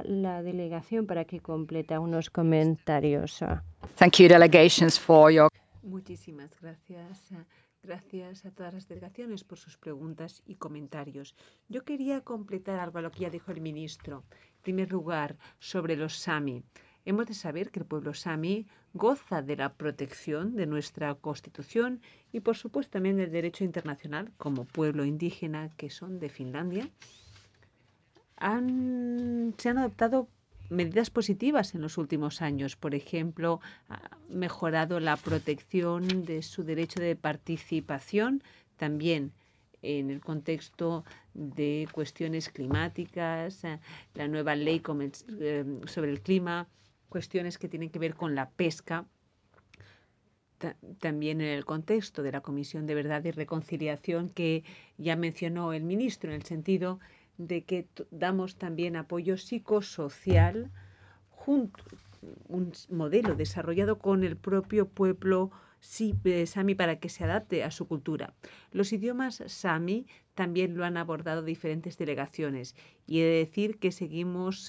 la delegación para que complete unos comentarios. Thank you, delegations, for your... Muchísimas gracias. Gracias a todas las delegaciones por sus preguntas y comentarios. Yo quería completar algo a lo que ya dijo el ministro. En primer lugar, sobre los Sami. Hemos de saber que el pueblo Sami goza de la protección de nuestra Constitución y, por supuesto, también del derecho internacional como pueblo indígena que son de Finlandia. Se han adoptado medidas positivas en los últimos años. Por ejemplo, ha mejorado la protección de su derecho de participación, también en el contexto de cuestiones climáticas, la nueva ley sobre el clima, cuestiones que tienen que ver con la pesca. También en el contexto de la Comisión de Verdad y Reconciliación que ya mencionó el ministro, en el sentido de que damos también apoyo psicosocial un modelo desarrollado con el propio pueblo Sami para que se adapte a su cultura. Los idiomas Sami también lo han abordado diferentes delegaciones y he de decir que seguimos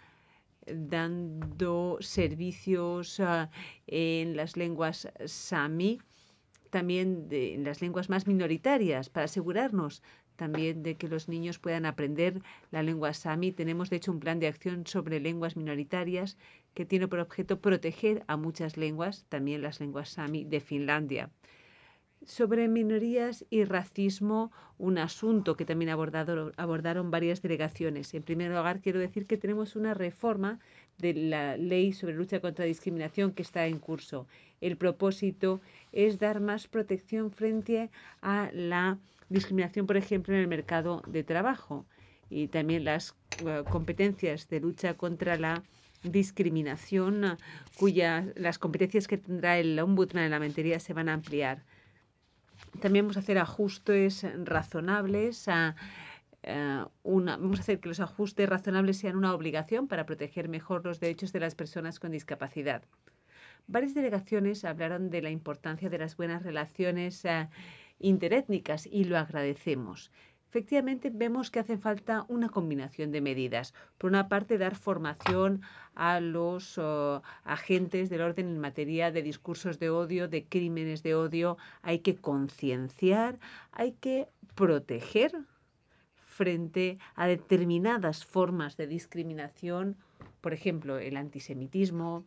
dando servicios en las lenguas Sami, también en las lenguas más minoritarias, para asegurarnos también de que los niños puedan aprender la lengua Sami. Tenemos, de hecho, un plan de acción sobre lenguas minoritarias que tiene por objeto proteger a muchas lenguas, también las lenguas Sami de Finlandia. Sobre minorías y racismo, un asunto que también abordaron varias delegaciones. En primer lugar, quiero decir que tenemos una reforma de la ley sobre lucha contra la discriminación que está en curso. El propósito es dar más protección frente a la discriminación, por ejemplo, en el mercado de trabajo y también las competencias de lucha contra la discriminación, las competencias que tendrá el ombudsman en la materia se van a ampliar. También vamos a hacer ajustes razonables. Vamos a hacer que los ajustes razonables sean una obligación para proteger mejor los derechos de las personas con discapacidad. Varias delegaciones hablaron de la importancia de las buenas relaciones interétnicas y lo agradecemos. Efectivamente, vemos que hace falta una combinación de medidas. Por una parte, dar formación a los agentes del orden en materia de discursos de odio, de crímenes de odio. Hay que concienciar, hay que proteger frente a determinadas formas de discriminación, por ejemplo, el antisemitismo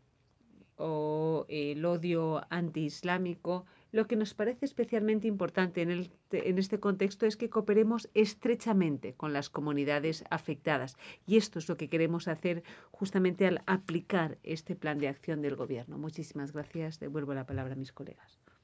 o el odio antiislámico. Lo que nos parece especialmente importante en este contexto es que cooperemos estrechamente con las comunidades afectadas. Y esto es lo que queremos hacer justamente al aplicar este plan de acción del Gobierno. Muchísimas gracias. Devuelvo la palabra a mis colegas.